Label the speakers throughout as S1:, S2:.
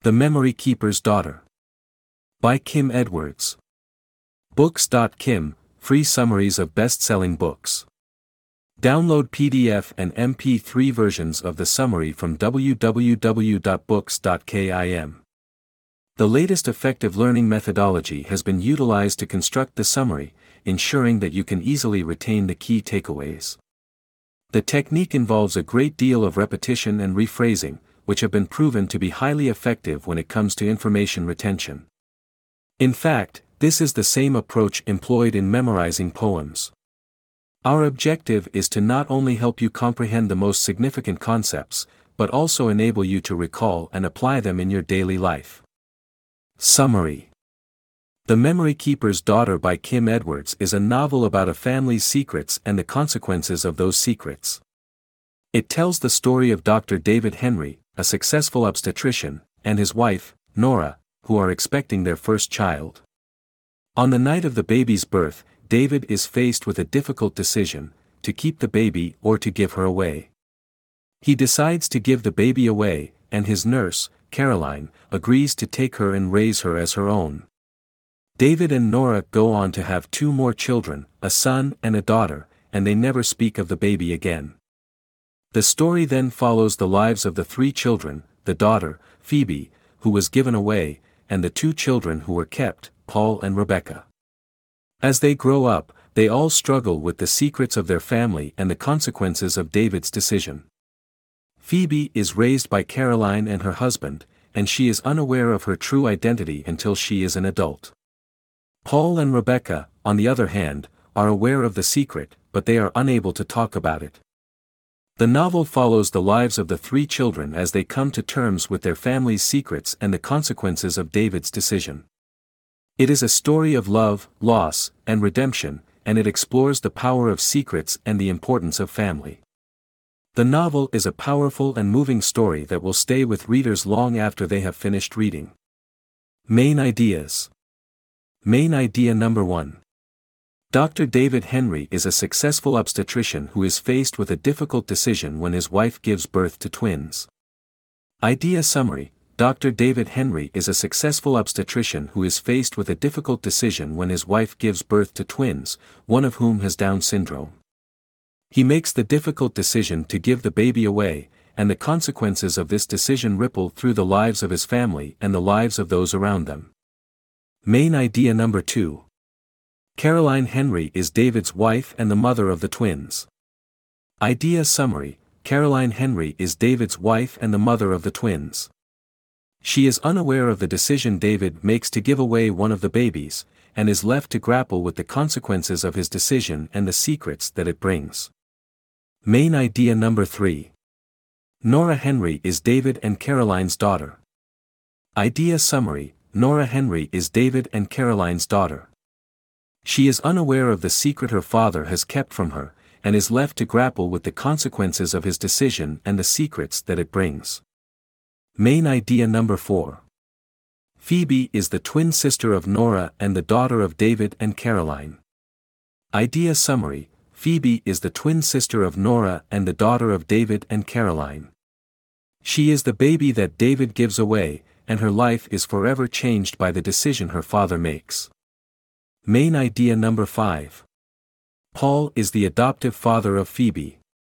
S1: The Memory Keeper's Daughter. By Kim Edwards. Books.kim, free summaries of best-selling books. Download PDF and MP3 versions of the summary from www.books.kim. The latest effective learning methodology has been utilized to construct the summary, ensuring that you can easily retain the key takeaways. The technique involves a great deal of repetition and rephrasing, which have been proven to be highly effective when it comes to information retention. In fact, this is the same approach employed in memorizing poems. Our objective is to not only help you comprehend the most significant concepts, but also enable you to recall and apply them in your daily life. Summary. The Memory Keeper's Daughter by Kim Edwards is a novel about a family's secrets and the consequences of those secrets. It tells the story of Dr. David Henry, a successful obstetrician, and his wife, Nora, who are expecting their first child. On the night of the baby's birth, David is faced with a difficult decision, to keep the baby or to give her away. He decides to give the baby away, and his nurse, Caroline, agrees to take her and raise her as her own. David and Nora go on to have 2 more children, a son and a daughter, and they never speak of the baby again. The story then follows the lives of the 3 children, the daughter, Phoebe, who was given away, and the 2 children who were kept, Paul and Rebecca. As they grow up, they all struggle with the secrets of their family and the consequences of David's decision. Phoebe is raised by Caroline and her husband, and she is unaware of her true identity until she is an adult. Paul and Rebecca, on the other hand, are aware of the secret, but they are unable to talk about it. The novel follows the lives of the 3 children as they come to terms with their family's secrets and the consequences of David's decision. It is a story of love, loss, and redemption, and it explores the power of secrets and the importance of family. The novel is a powerful and moving story that will stay with readers long after they have finished reading. Main ideas. Main idea number 1. Dr. David Henry is a successful obstetrician who is faced with a difficult decision when his wife gives birth to twins. Idea summary. Dr. David Henry is a successful obstetrician who is faced with a difficult decision when his wife gives birth to twins, one of whom has Down syndrome. He makes the difficult decision to give the baby away, and the consequences of this decision ripple through the lives of his family and the lives of those around them. Main idea number 2. Caroline Henry is David's wife and the mother of the twins. Idea summary. Caroline Henry is David's wife and the mother of the twins. She is unaware of the decision David makes to give away one of the babies, and is left to grapple with the consequences of his decision and the secrets that it brings. Main idea number 3. Nora Henry is David and Caroline's daughter. Idea summary. Nora Henry is David and Caroline's daughter. She is unaware of the secret her father has kept from her, and is left to grapple with the consequences of his decision and the secrets that it brings. Main idea number 4. Phoebe is the twin sister of Nora and the daughter of David and Caroline. Idea summary. Phoebe is the twin sister of Nora and the daughter of David and Caroline. She is the baby that David gives away, and her life is forever changed by the decision her father makes. Main idea number 5. Paul is the adoptive father of Phoebe.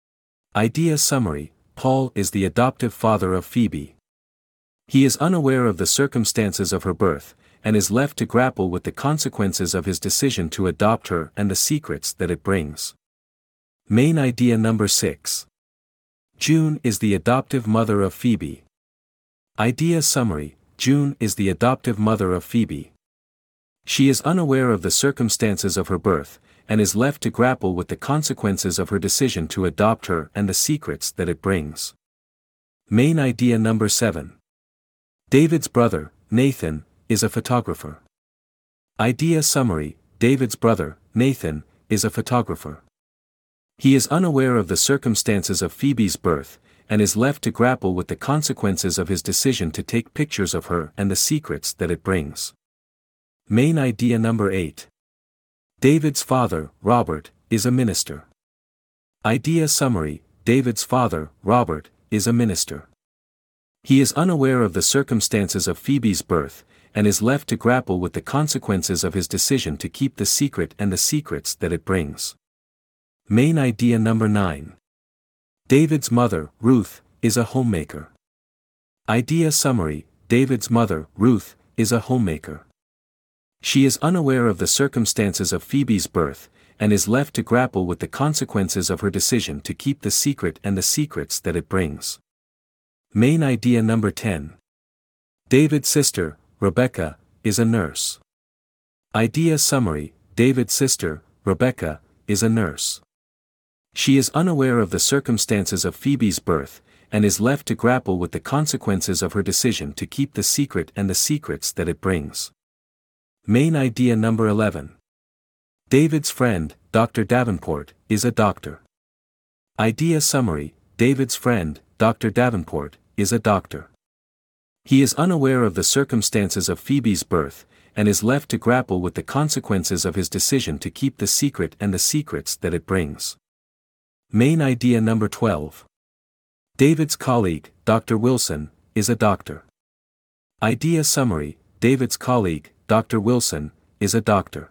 S1: Idea summary. Paul is the adoptive father of Phoebe. He is unaware of the circumstances of her birth, and is left to grapple with the consequences of his decision to adopt her and the secrets that it brings. Main idea number 6. June is the adoptive mother of Phoebe. Idea summary. June is the adoptive mother of Phoebe. She is unaware of the circumstances of her birth, and is left to grapple with the consequences of her decision to adopt her and the secrets that it brings. Main idea number 7. David's brother, Nathan, is a photographer. Idea summary. David's brother, Nathan, is a photographer. He is unaware of the circumstances of Phoebe's birth, and is left to grapple with the consequences of his decision to take pictures of her and the secrets that it brings. Main idea number 8. David's father, Robert, is a minister. Idea summary. David's father, Robert, is a minister. He is unaware of the circumstances of Phoebe's birth, and is left to grapple with the consequences of his decision to keep the secret and the secrets that it brings. Main idea number 9. David's mother, Ruth, is a homemaker. Idea summary: David's mother, Ruth, is a homemaker. She is unaware of the circumstances of Phoebe's birth, and is left to grapple with the consequences of her decision to keep the secret and the secrets that it brings. Main idea number 10. David's sister, Rebecca, is a nurse. Idea summary: David's sister, Rebecca, is a nurse. She is unaware of the circumstances of Phoebe's birth, and is left to grapple with the consequences of her decision to keep the secret and the secrets that it brings. Main idea number 11. David's friend, Dr. Davenport, is a doctor. Idea summary: David's friend, Dr. Davenport, is a doctor. He is unaware of the circumstances of Phoebe's birth, and is left to grapple with the consequences of his decision to keep the secret and the secrets that it brings. Main idea number 12. David's colleague, Dr. Wilson, is a doctor. Idea summary: David's colleague, Dr. Wilson, is a doctor.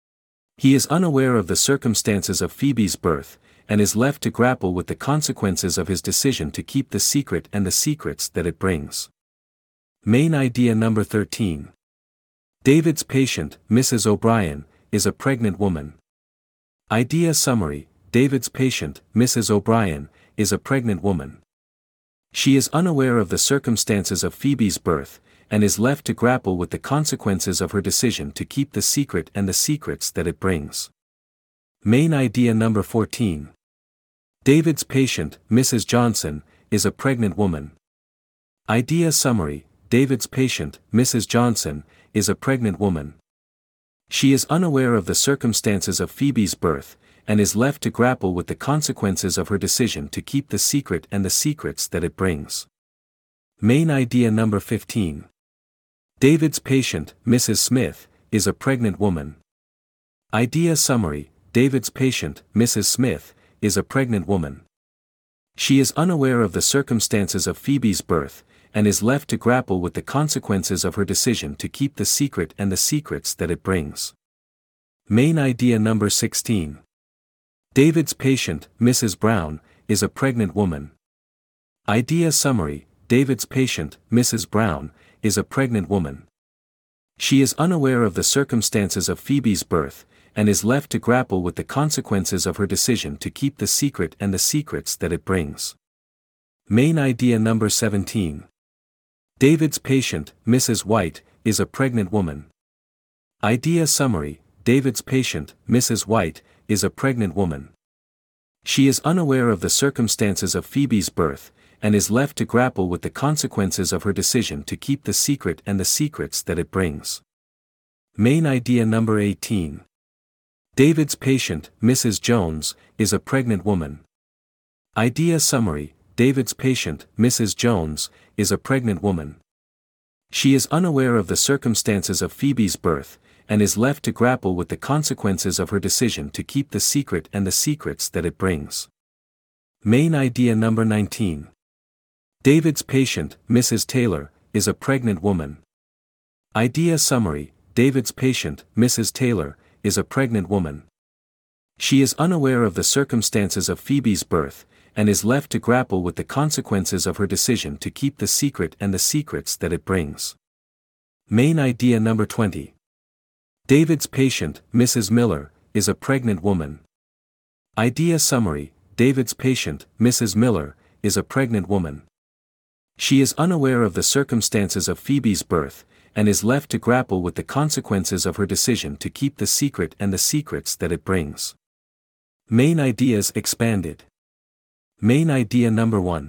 S1: He is unaware of the circumstances of Phoebe's birth, and is left to grapple with the consequences of his decision to keep the secret and the secrets that it brings. Main idea number 13. David's patient, Mrs. O'Brien, is a pregnant woman. Idea summary: David's patient, Mrs. O'Brien, is a pregnant woman. She is unaware of the circumstances of Phoebe's birth, and is left to grapple with the consequences of her decision to keep the secret and the secrets that it brings. Main idea number 14. David's patient, Mrs. Johnson, is a pregnant woman. Idea summary: David's patient, Mrs. Johnson, is a pregnant woman. She is unaware of the circumstances of Phoebe's birth, and is left to grapple with the consequences of her decision to keep the secret and the secrets that it brings. Main idea number 15. David's patient, Mrs. Smith, is a pregnant woman. Idea summary: David's patient, Mrs. Smith, is a pregnant woman. She is unaware of the circumstances of Phoebe's birth, and is left to grapple with the consequences of her decision to keep the secret and the secrets that it brings. Main idea number 16. David's patient, Mrs. Brown, is a pregnant woman. Idea summary: David's patient, Mrs. Brown, is a pregnant woman. She is unaware of the circumstances of Phoebe's birth, and is left to grapple with the consequences of her decision to keep the secret and the secrets that it brings. Main idea number 17. David's patient, Mrs. White, is a pregnant woman. Idea summary: David's patient, Mrs. White, is a pregnant woman. She is unaware of the circumstances of Phoebe's birth, and is left to grapple with the consequences of her decision to keep the secret and the secrets that it brings. Main idea number 18. David's patient, Mrs. Jones, is a pregnant woman. Idea summary: David's patient, Mrs. Jones, is a pregnant woman. She is unaware of the circumstances of Phoebe's birth, and is left to grapple with the consequences of her decision to keep the secret and the secrets that it brings. Main idea number 19. David's patient, Mrs. Taylor, is a pregnant woman. Idea summary: David's patient, Mrs. Taylor, is a pregnant woman. She is unaware of the circumstances of Phoebe's birth, and is left to grapple with the consequences of her decision to keep the secret and the secrets that it brings. Main idea number 20. David's patient, Mrs. Miller, is a pregnant woman. Idea summary: David's patient, Mrs. Miller, is a pregnant woman. She is unaware of the circumstances of Phoebe's birth, and is left to grapple with the consequences of her decision to keep the secret and the secrets that it brings. Main ideas expanded. Main idea number 1.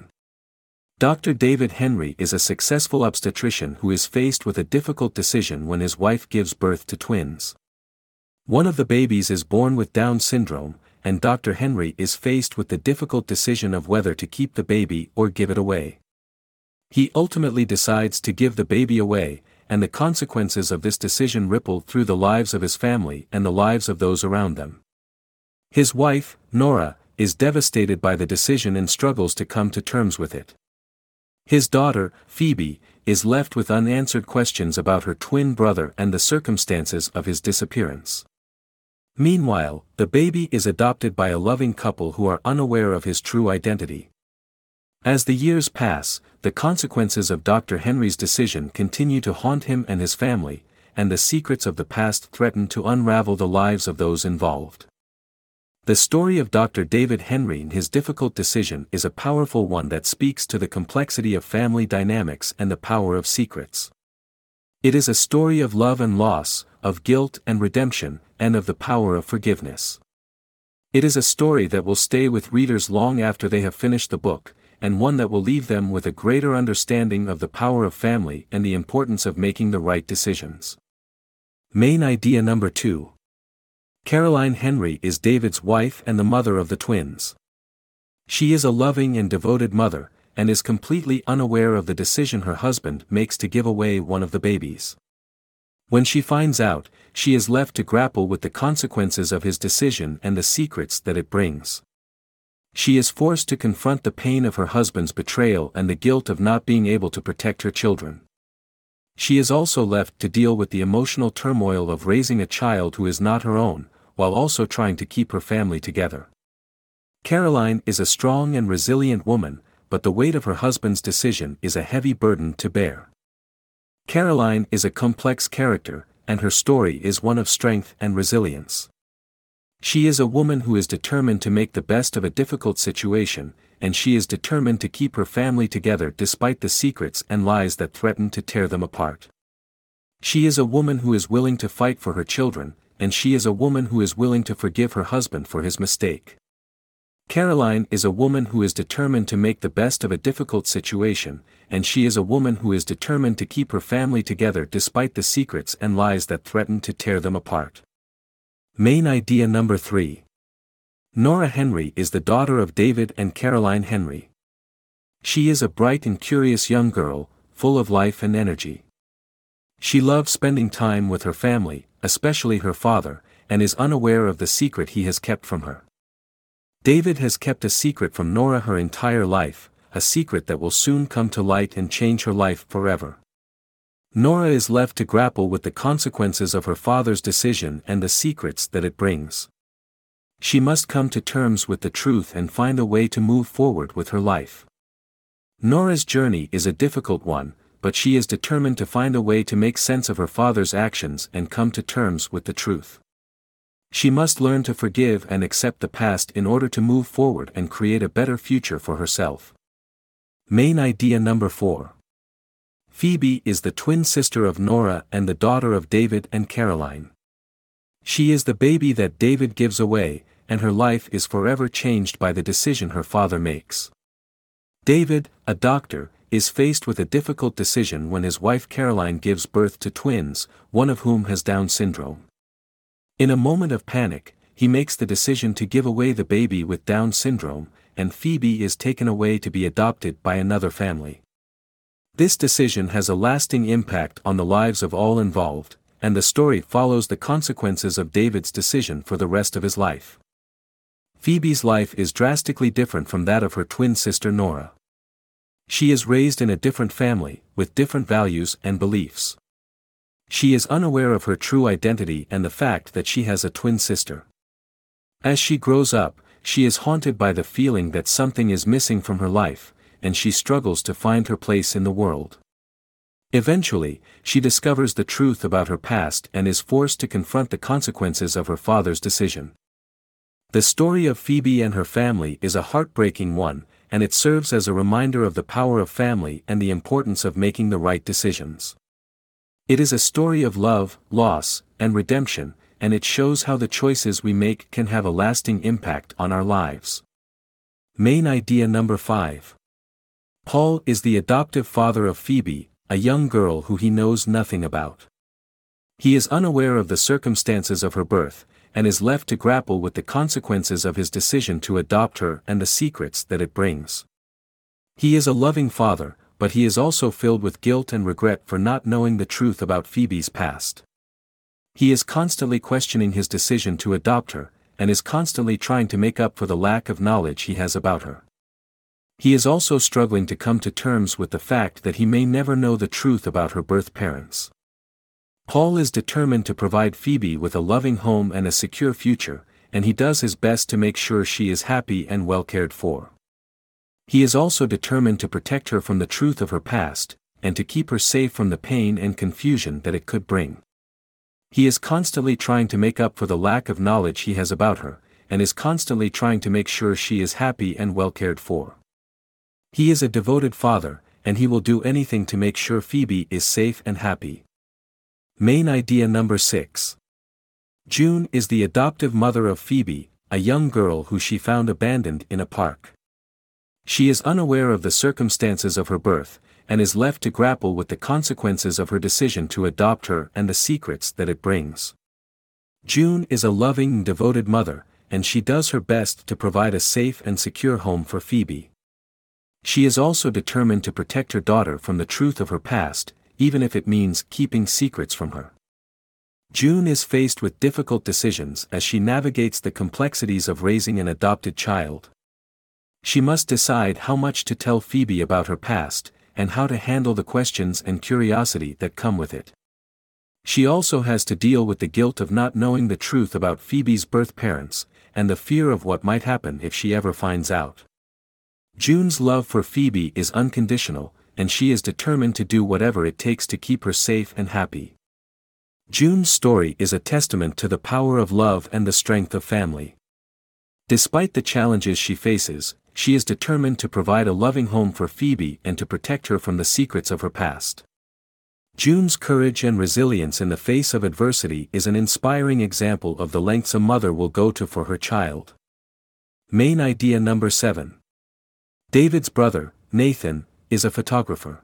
S1: Dr. David Henry is a successful obstetrician who is faced with a difficult decision when his wife gives birth to twins. One of the babies is born with Down syndrome, and Dr. Henry is faced with the difficult decision of whether to keep the baby or give it away. He ultimately decides to give the baby away, and the consequences of this decision ripple through the lives of his family and the lives of those around them. His wife, Nora, is devastated by the decision and struggles to come to terms with it. His daughter, Phoebe, is left with unanswered questions about her twin brother and the circumstances of his disappearance. Meanwhile, the baby is adopted by a loving couple who are unaware of his true identity. As the years pass, the consequences of Dr. Henry's decision continue to haunt him and his family, and the secrets of the past threaten to unravel the lives of those involved. The story of Dr. David Henry and his difficult decision is a powerful one that speaks to the complexity of family dynamics and the power of secrets. It is a story of love and loss, of guilt and redemption, and of the power of forgiveness. It is a story that will stay with readers long after they have finished the book, and one that will leave them with a greater understanding of the power of family and the importance of making the right decisions. Main idea number 2. Caroline Henry is David's wife and the mother of the twins. She is a loving and devoted mother, and is completely unaware of the decision her husband makes to give away one of the babies. When she finds out, she is left to grapple with the consequences of his decision and the secrets that it brings. She is forced to confront the pain of her husband's betrayal and the guilt of not being able to protect her children. She is also left to deal with the emotional turmoil of raising a child who is not her own, while also trying to keep her family together. Caroline is a strong and resilient woman, but the weight of her husband's decision is a heavy burden to bear. Caroline is a complex character, and her story is one of strength and resilience. She is a woman who is determined to make the best of a difficult situation, and she is determined to keep her family together despite the secrets and lies that threaten to tear them apart. She is a woman who is willing to fight for her children, and she is a woman who is willing to forgive her husband for his mistake. Caroline is a woman who is determined to make the best of a difficult situation, and she is a woman who is determined to keep her family together despite the secrets and lies that threaten to tear them apart. Main idea number 3. Nora Henry is the daughter of David and Caroline Henry. She is a bright and curious young girl, full of life and energy. She loves spending time with her family, especially her father, and is unaware of the secret he has kept from her. David has kept a secret from Nora her entire life, a secret that will soon come to light and change her life forever. Nora is left to grapple with the consequences of her father's decision and the secrets that it brings. She must come to terms with the truth and find a way to move forward with her life. Nora's journey is a difficult one, but she is determined to find a way to make sense of her father's actions and come to terms with the truth. She must learn to forgive and accept the past in order to move forward and create a better future for herself. Main idea number 4. Phoebe is the twin sister of Nora and the daughter of David and Caroline. She is the baby that David gives away, and her life is forever changed by the decision her father makes. David, a doctor, is faced with a difficult decision when his wife Caroline gives birth to twins, one of whom has Down syndrome. In a moment of panic, he makes the decision to give away the baby with Down syndrome, and Phoebe is taken away to be adopted by another family. This decision has a lasting impact on the lives of all involved, and the story follows the consequences of David's decision for the rest of his life. Phoebe's life is drastically different from that of her twin sister Nora. She is raised in a different family, with different values and beliefs. She is unaware of her true identity and the fact that she has a twin sister. As she grows up, she is haunted by the feeling that something is missing from her life, and she struggles to find her place in the world. Eventually, she discovers the truth about her past and is forced to confront the consequences of her father's decision. The story of Phoebe and her family is a heartbreaking one, and it serves as a reminder of the power of family and the importance of making the right decisions. It is a story of love, loss, and redemption, and it shows how the choices we make can have a lasting impact on our lives. Main idea number 5. Paul is the adoptive father of Phoebe, a young girl who he knows nothing about. He is unaware of the circumstances of her birth, and is left to grapple with the consequences of his decision to adopt her and the secrets that it brings. He is a loving father, but he is also filled with guilt and regret for not knowing the truth about Phoebe's past. He is constantly questioning his decision to adopt her, and is constantly trying to make up for the lack of knowledge he has about her. He is also struggling to come to terms with the fact that he may never know the truth about her birth parents. Paul is determined to provide Phoebe with a loving home and a secure future, and he does his best to make sure she is happy and well cared for. He is also determined to protect her from the truth of her past, and to keep her safe from the pain and confusion that it could bring. He is constantly trying to make up for the lack of knowledge he has about her, and is constantly trying to make sure she is happy and well cared for. He is a devoted father, and he will do anything to make sure Phoebe is safe and happy. Main idea number 6. June is the adoptive mother of Phoebe, a young girl who she found abandoned in a park. She is unaware of the circumstances of her birth, and is left to grapple with the consequences of her decision to adopt her and the secrets that it brings. June is a loving and devoted mother, and she does her best to provide a safe and secure home for Phoebe. She is also determined to protect her daughter from the truth of her past, even if it means keeping secrets from her. June is faced with difficult decisions as she navigates the complexities of raising an adopted child. She must decide how much to tell Phoebe about her past, and how to handle the questions and curiosity that come with it. She also has to deal with the guilt of not knowing the truth about Phoebe's birth parents, and the fear of what might happen if she ever finds out. June's love for Phoebe is unconditional, and she is determined to do whatever it takes to keep her safe and happy. June's story is a testament to the power of love and the strength of family. Despite the challenges she faces, she is determined to provide a loving home for Phoebe and to protect her from the secrets of her past. June's courage and resilience in the face of adversity is an inspiring example of the lengths a mother will go to for her child. Main idea number 7. David's brother, Nathan, is a photographer.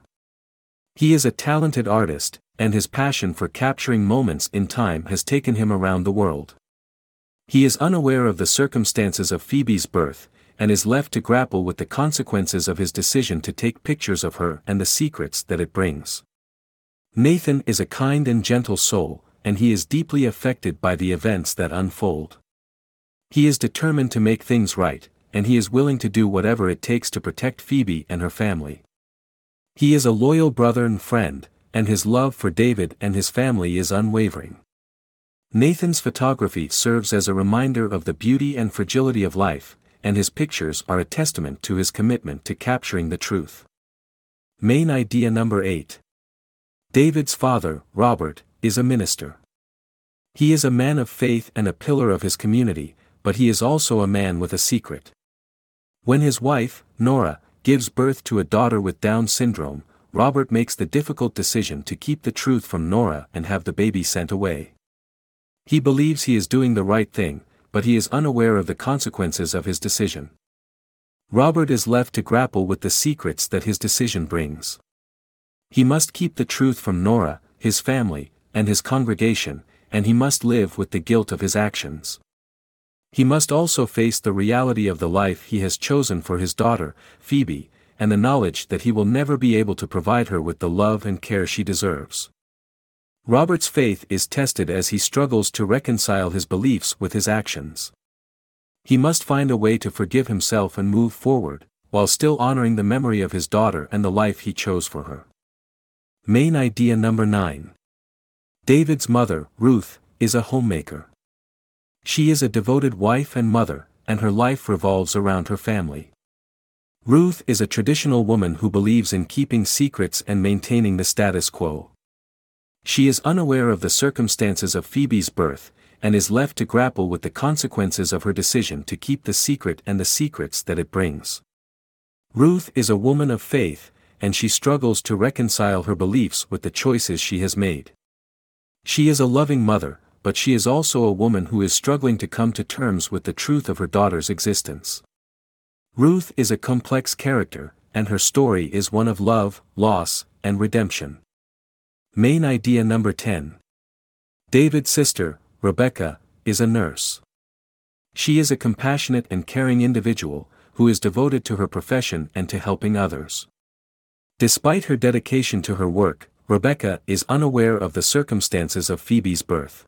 S1: He is a talented artist, and his passion for capturing moments in time has taken him around the world. He is unaware of the circumstances of Phoebe's birth, and is left to grapple with the consequences of his decision to take pictures of her and the secrets that it brings. Nathan is a kind and gentle soul, and he is deeply affected by the events that unfold. He is determined to make things right, and he is willing to do whatever it takes to protect Phoebe and her family. He is a loyal brother and friend, and his love for David and his family is unwavering. Nathan's photography serves as a reminder of the beauty and fragility of life, and his pictures are a testament to his commitment to capturing the truth. Main idea number 8. David's father, Robert, is a minister. He is a man of faith and a pillar of his community, but he is also a man with a secret. When his wife, Nora, gives birth to a daughter with Down syndrome, Robert makes the difficult decision to keep the truth from Nora and have the baby sent away. He believes he is doing the right thing, but he is unaware of the consequences of his decision. Robert is left to grapple with the secrets that his decision brings. He must keep the truth from Nora, his family, and his congregation, and he must live with the guilt of his actions. He must also face the reality of the life he has chosen for his daughter, Phoebe, and the knowledge that he will never be able to provide her with the love and care she deserves. Robert's faith is tested as he struggles to reconcile his beliefs with his actions. He must find a way to forgive himself and move forward, while still honoring the memory of his daughter and the life he chose for her. Main idea number 9. David's mother, Ruth, is a homemaker. She is a devoted wife and mother, and her life revolves around her family. Ruth is a traditional woman who believes in keeping secrets and maintaining the status quo. She is unaware of the circumstances of Phoebe's birth, and is left to grapple with the consequences of her decision to keep the secret and the secrets that it brings. Ruth is a woman of faith, and she struggles to reconcile her beliefs with the choices she has made. She is a loving mother, but she is also a woman who is struggling to come to terms with the truth of her daughter's existence. Ruth is a complex character, and her story is one of love, loss, and redemption. Main idea number 10. David's sister, Rebecca, is a nurse. She is a compassionate and caring individual, who is devoted to her profession and to helping others. Despite her dedication to her work, Rebecca is unaware of the circumstances of Phoebe's birth.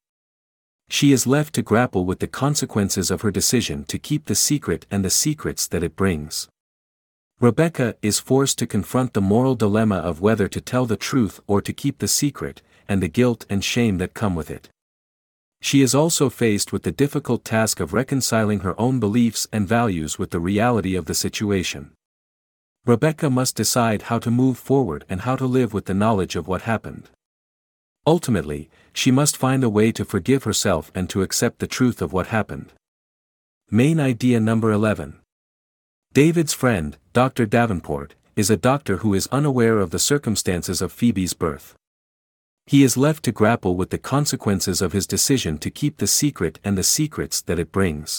S1: She is left to grapple with the consequences of her decision to keep the secret and the secrets that it brings. Rebecca is forced to confront the moral dilemma of whether to tell the truth or to keep the secret, and the guilt and shame that come with it. She is also faced with the difficult task of reconciling her own beliefs and values with the reality of the situation. Rebecca must decide how to move forward and how to live with the knowledge of what happened. Ultimately, she must find a way to forgive herself and to accept the truth of what happened. Main idea number 11. David's friend, Dr. Davenport, is a doctor who is unaware of the circumstances of Phoebe's birth. He is left to grapple with the consequences of his decision to keep the secret and the secrets that it brings.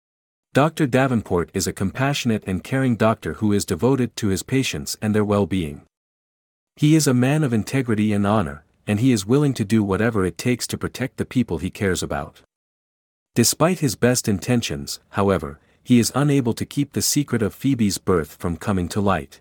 S1: Dr. Davenport is a compassionate and caring doctor who is devoted to his patients and their well-being. He is a man of integrity and honor, and he is willing to do whatever it takes to protect the people he cares about. Despite his best intentions, however, he is unable to keep the secret of Phoebe's birth from coming to light.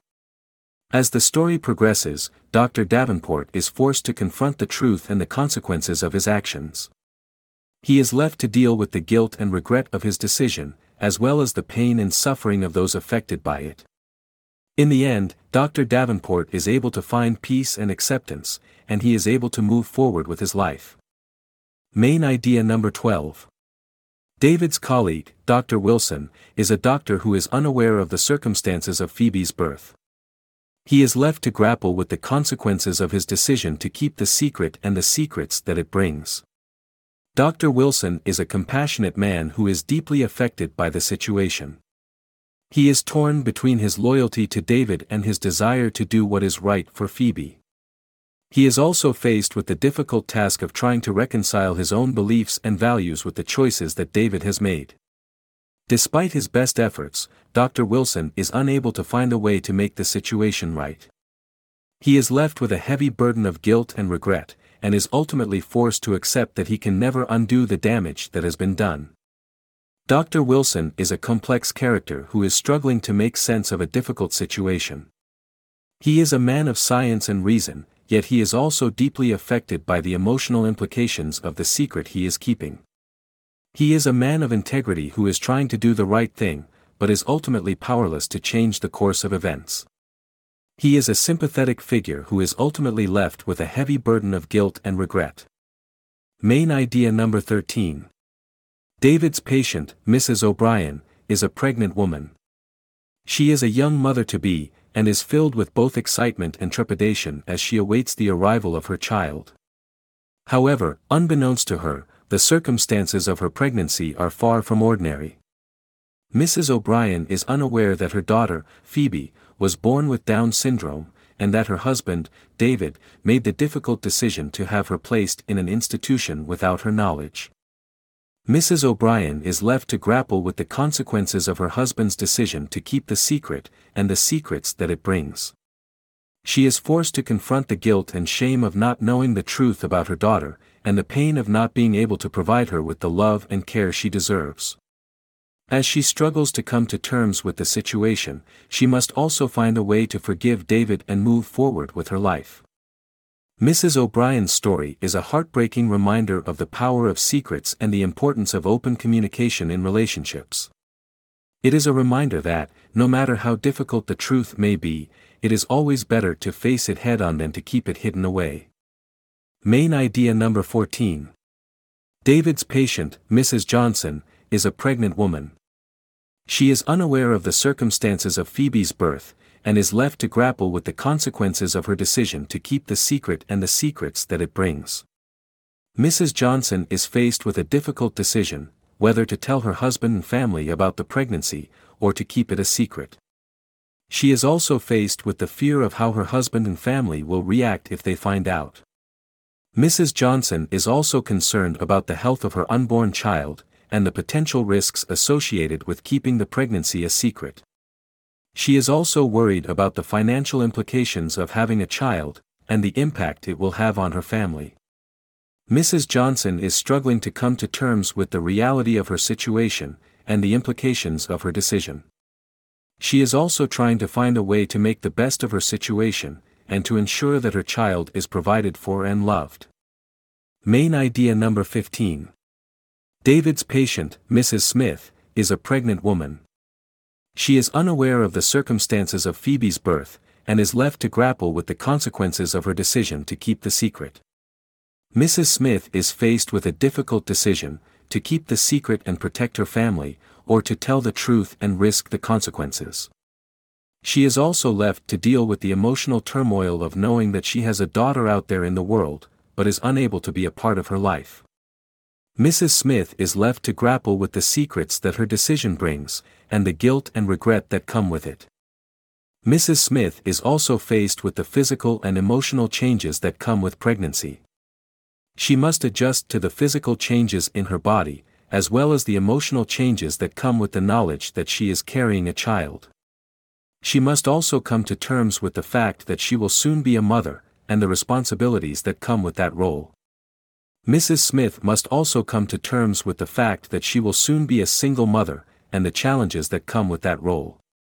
S1: As the story progresses, Dr. Davenport is forced to confront the truth and the consequences of his actions. He is left to deal with the guilt and regret of his decision, as well as the pain and suffering of those affected by it. In the end, Dr. Davenport is able to find peace and acceptance, and he is able to move forward with his life. Main idea number 12. David's colleague, Dr. Wilson, is a doctor who is unaware of the circumstances of Phoebe's birth. He is left to grapple with the consequences of his decision to keep the secret and the secrets that it brings. Dr. Wilson is a compassionate man who is deeply affected by the situation. He is torn between his loyalty to David and his desire to do what is right for Phoebe. He is also faced with the difficult task of trying to reconcile his own beliefs and values with the choices that David has made. Despite his best efforts, Dr. Wilson is unable to find a way to make the situation right. He is left with a heavy burden of guilt and regret, and is ultimately forced to accept that he can never undo the damage that has been done. Dr. Wilson is a complex character who is struggling to make sense of a difficult situation. He is a man of science and reason, yet he is also deeply affected by the emotional implications of the secret he is keeping. He is a man of integrity who is trying to do the right thing, but is ultimately powerless to change the course of events. He is a sympathetic figure who is ultimately left with a heavy burden of guilt and regret. Main idea number 13. David's patient, Mrs. O'Brien, is a pregnant woman. She is a young mother-to-be, and is filled with both excitement and trepidation as she awaits the arrival of her child. However, unbeknownst to her, the circumstances of her pregnancy are far from ordinary. Mrs. O'Brien is unaware that her daughter, Phoebe, was born with Down syndrome, and that her husband, David, made the difficult decision to have her placed in an institution without her knowledge. Mrs. O'Brien is left to grapple with the consequences of her husband's decision to keep the secret, and the secrets that it brings. She is forced to confront the guilt and shame of not knowing the truth about her daughter, and the pain of not being able to provide her with the love and care she deserves. As she struggles to come to terms with the situation, she must also find a way to forgive David and move forward with her life. Mrs. O'Brien's story is a heartbreaking reminder of the power of secrets and the importance of open communication in relationships. It is a reminder that, no matter how difficult the truth may be, it is always better to face it head-on than to keep it hidden away. Main idea number 14. David's patient, Mrs. Johnson, is a pregnant woman. She is unaware of the circumstances of Phoebe's birth, and is left to grapple with the consequences of her decision to keep the secret and the secrets that it brings. Mrs. Johnson is faced with a difficult decision, whether to tell her husband and family about the pregnancy, or to keep it a secret. She is also faced with the fear of how her husband and family will react if they find out. Mrs. Johnson is also concerned about the health of her unborn child, and the potential risks associated with keeping the pregnancy a secret. She is also worried about the financial implications of having a child, and the impact it will have on her family. Mrs. Johnson is struggling to come to terms with the reality of her situation, and the implications of her decision. She is also trying to find a way to make the best of her situation, and to ensure that her child is provided for and loved. Main idea number 15. David's patient, Mrs. Smith, is a pregnant woman. She is unaware of the circumstances of Phoebe's birth, and is left to grapple with the consequences of her decision to keep the secret. Mrs. Smith is faced with a difficult decision, to keep the secret and protect her family, or to tell the truth and risk the consequences. She is also left to deal with the emotional turmoil of knowing that she has a daughter out there in the world, but is unable to be a part of her life. Mrs. Smith is left to grapple with the secrets that her decision brings, and the guilt and regret that come with it. Mrs. Smith is also faced with the physical and emotional changes that come with pregnancy. She must adjust to the physical changes in her body, as well as the emotional changes that come with the knowledge that she is carrying a child. She must also come to terms with the fact that she will soon be a mother, and the responsibilities that come with that role. Mrs. Smith must also come to terms with the fact that she will soon be a single mother, and the challenges that come with that role.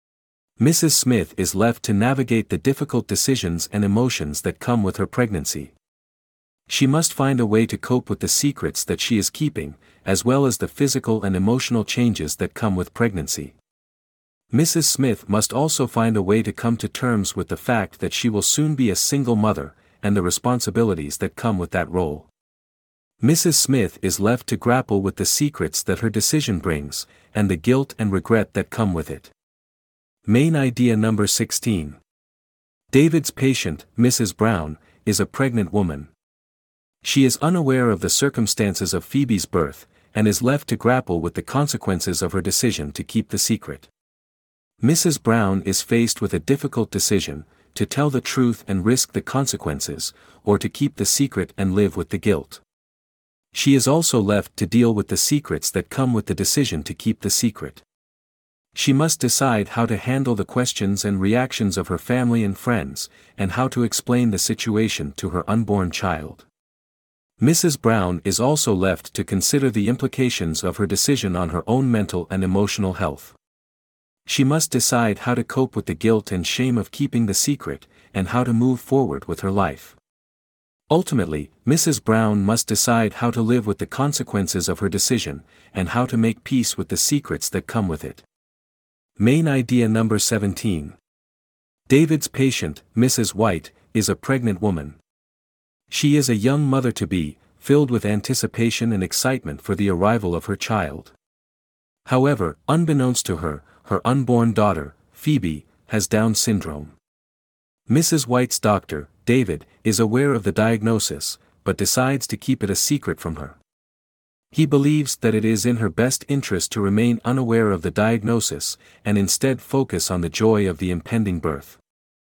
S1: Mrs. Smith is left to navigate the difficult decisions and emotions that come with her pregnancy. She must find a way to cope with the secrets that she is keeping, as well as the physical and emotional changes that come with pregnancy. Mrs. Smith must also find a way to come to terms with the fact that she will soon be a single mother, and the responsibilities that come with that role. Mrs. Smith is left to grapple with the secrets that her decision brings, and the guilt and regret that come with it. Main idea number 16. David's patient, Mrs. Brown, is a pregnant woman. She is unaware of the circumstances of Phoebe's birth, and is left to grapple with the consequences of her decision to keep the secret. Mrs. Brown is faced with a difficult decision, to tell the truth and risk the consequences, or to keep the secret and live with the guilt. She is also left to deal with the secrets that come with the decision to keep the secret. She must decide how to handle the questions and reactions of her family and friends, and how to explain the situation to her unborn child. Mrs. Brown is also left to consider the implications of her decision on her own mental and emotional health. She must decide how to cope with the guilt and shame of keeping the secret, and how to move forward with her life. Ultimately, Mrs. Brown must decide how to live with the consequences of her decision, and how to make peace with the secrets that come with it. Main idea number 17. David's patient, Mrs. White, is a pregnant woman. She is a young mother-to-be, filled with anticipation and excitement for the arrival of her child. However, unbeknownst to her, her unborn daughter, Phoebe, has Down syndrome. Mrs. White's doctor, David, is aware of the diagnosis, but decides to keep it a secret from her. He believes that it is in her best interest to remain unaware of the diagnosis, and instead focus on the joy of the impending birth.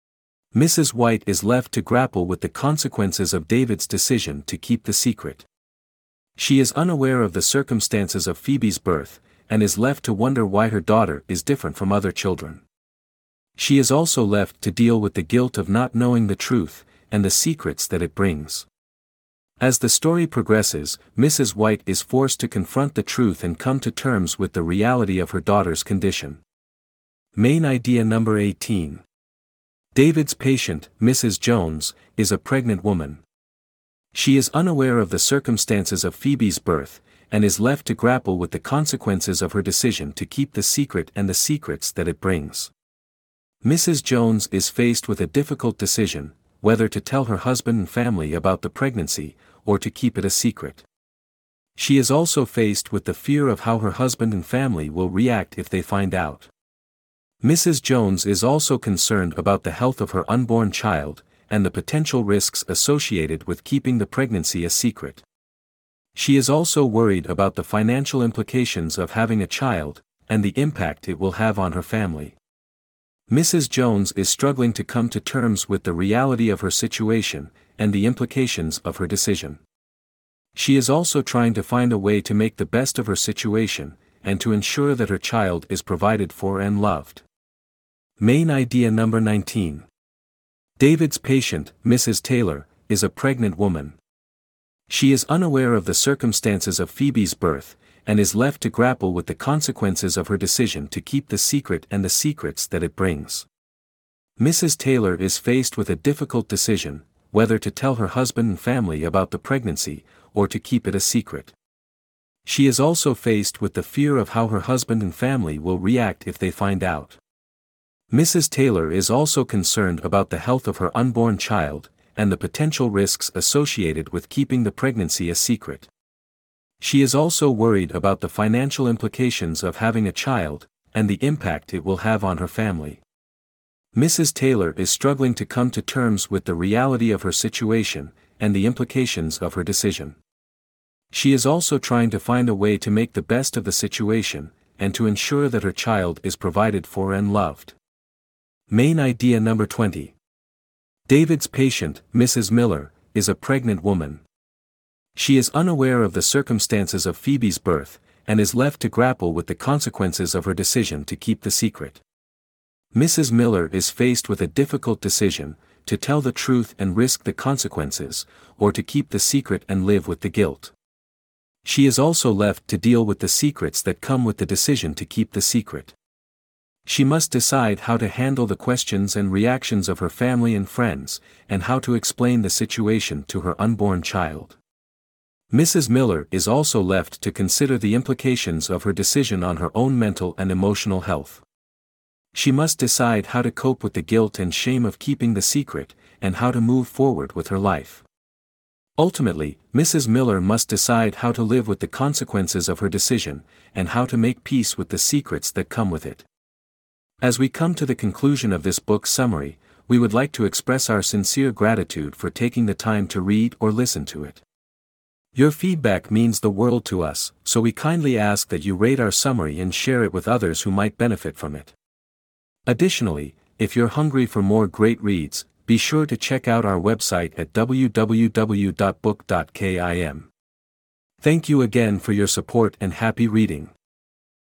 S1: Mrs. White is left to grapple with the consequences of David's decision to keep the secret. She is unaware of the circumstances of Phoebe's birth, and is left to wonder why her daughter is different from other children. She is also left to deal with the guilt of not knowing the truth, and the secrets that it brings. As the story progresses, Mrs. White is forced to confront the truth and come to terms with the reality of her daughter's condition. Main idea number 18. David's patient, Mrs. Jones, is a pregnant woman. She is unaware of the circumstances of Phoebe's birth, and is left to grapple with the consequences of her decision to keep the secret and the secrets that it brings. Mrs. Jones is faced with a difficult decision, whether to tell her husband and family about the pregnancy, or to keep it a secret. She is also faced with the fear of how her husband and family will react if they find out. Mrs. Jones is also concerned about the health of her unborn child, and the potential risks associated with keeping the pregnancy a secret. She is also worried about the financial implications of having a child, and the impact it will have on her family. Mrs. Jones is struggling to come to terms with the reality of her situation, and the implications of her decision. She is also trying to find a way to make the best of her situation, and to ensure that her child is provided for and loved. Main idea number 19. David's patient, Mrs. Taylor, is a pregnant woman. She is unaware of the circumstances of Phoebe's birth, and is left to grapple with the consequences of her decision to keep the secret and the secrets that it brings. Mrs. Taylor is faced with a difficult decision, whether to tell her husband and family about the pregnancy, or to keep it a secret. She is also faced with the fear of how her husband and family will react if they find out. Mrs. Taylor is also concerned about the health of her unborn child, and the potential risks associated with keeping the pregnancy a secret. She is also worried about the financial implications of having a child, and the impact it will have on her family. Mrs. Taylor is struggling to come to terms with the reality of her situation, and the implications of her decision. She is also trying to find a way to make the best of the situation, and to ensure that her child is provided for and loved. Main idea number 20. David's patient, Mrs. Miller, is a pregnant woman. She is unaware of the circumstances of Phoebe's birth, and is left to grapple with the consequences of her decision to keep the secret. Mrs. Miller is faced with a difficult decision, to tell the truth and risk the consequences, or to keep the secret and live with the guilt. She is also left to deal with the secrets that come with the decision to keep the secret. She must decide how to handle the questions and reactions of her family and friends, and how to explain the situation to her unborn child. Mrs. Miller is also left to consider the implications of her decision on her own mental and emotional health. She must decide how to cope with the guilt and shame of keeping the secret, and how to move forward with her life. Ultimately, Mrs. Miller must decide how to live with the consequences of her decision, and how to make peace with the secrets that come with it. As we come to the conclusion of this book summary, we would like to express our sincere gratitude for taking the time to read or listen to it. Your feedback means the world to us, so we kindly ask that you rate our summary and share it with others who might benefit from it. Additionally, if you're hungry for more great reads, be sure to check out our website at www.book.kim. Thank you again for your support and happy reading.